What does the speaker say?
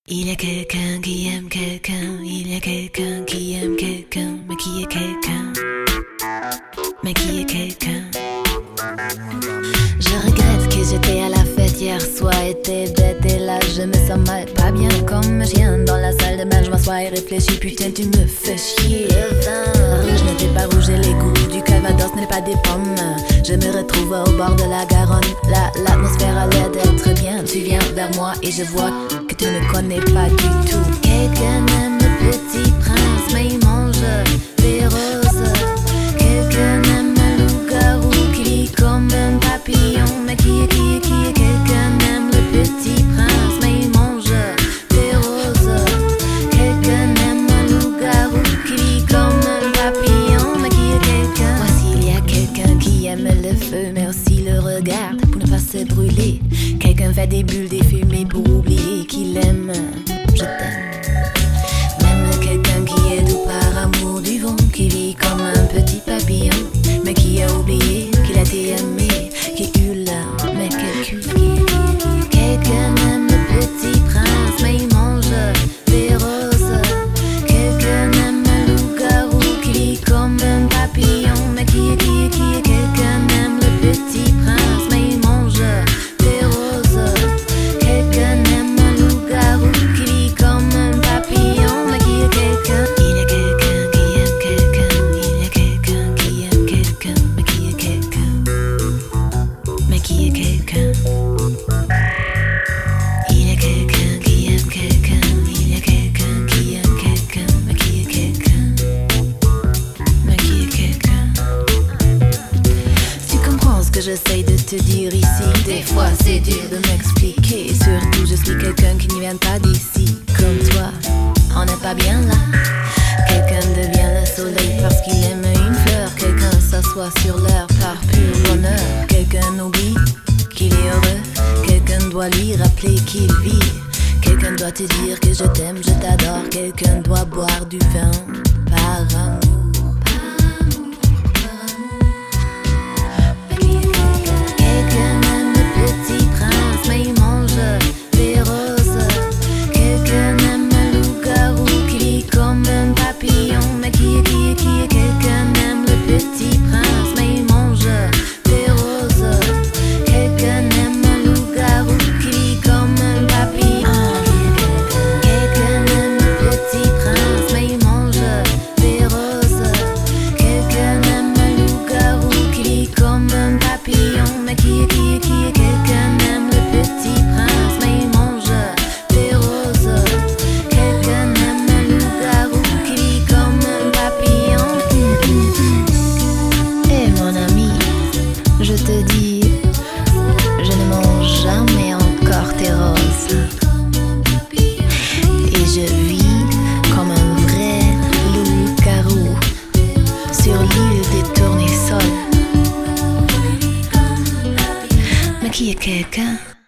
Il y a quelqu'un qui aime quelqu'un, il y a quelqu'un qui aime quelqu'un, mais qui est quelqu'un? Mais qui est quelqu'un? Je regrette que j'étais à la fête hier soir, était bête et là je me sens mal, pas bien comme un chien dans la salle de bain. Je m'assois et réfléchis, putain tu me fais chier. Le vin rouge n'était pas rouge et les goûts du Calvados n'étaient pas des pommes. Je me retrouve au bord de la Garonne, là l'atmosphère a l'air d'être bien. Tu viens vers moi et je vois que tu ne connais pas du tout. Quelqu'un aime le petit prince mais il mange des roses. Quelqu'un aime le loup-garou qui vit comme un papillon. Mais qui est quelqu'un aime le petit prince mais il mange des roses. Quelqu'un aime le loup-garou qui vit comme un papillon. Mais qui est quelqu'un? Moi s'il y a quelqu'un qui aime le feu mais aussi le regarde pour ne pas se brûler. Quelqu'un fait des bulles, des fumées pour oublier qu'il aime. Je t'aime. Même quelqu'un qui est doux par amour du vent, qui vit comme un petit papillon, mais qui a oublié qu'il a été aimé, qui hurle, mais quel cul. Quelqu'un aime le petit prince, mais il mange des roses. Quelqu'un aime le loup-garou qui vit comme un papillon, mais qui est quelqu'un aime le petit prince, mais il mange des roses. Quelqu'un aime le loup-garou qui vit comme un papillon, mais qui est quelqu'un? Il y a quelqu'un qui aime quelqu'un, il y a quelqu'un qui aime quelqu'un, mais qui est quelqu'un? Mais qui est quelqu'un? Il y a quelqu'un qui aime quelqu'un, il y a quelqu'un qui aime quelqu'un, mais qui est quelqu'un? Mais qui est quelqu'un? Tu comprends ce que j'essaye de te dire ici? Des fois c'est dur de m'expliquer, surtout je suis quelqu'un qui ne vient pas d'ici. Comme toi, on n'est pas bien là. Quelqu'un devient le soleil parce qu'il aime une fleur. Quelqu'un s'assoit sur l'heure par pur bonheur. Quelqu'un oublie qu'il est heureux. Quelqu'un doit lui rappeler qu'il vit. Quelqu'un doit te dire que je t'aime, je t'adore. Quelqu'un doit boire du vin par amour. Quelqu'un aime le petit prince mais il mange des roses. Quelqu'un aime le loup-garou qui vit comme un papillon, mais qui est quelqu'un aime le petit prince mais il mange des roses. Quelqu'un aime le loup-garou qui vit comme un papillon. Quelqu'un aime le petit prince mais il mange des roses. Quelqu'un aime le loup-garou qui vit comme un papillon, mais qui est quelqu'un aime le petit prince mais il mange des roses. Quelqu'un aime le loup-garou qui vit comme un papillon. Eh mon ami, je te dis, je ne mange jamais encore tes roses. Et je vis comme un vrai loup-garou sur l'île des tournesols. Mais qui est quelqu'un?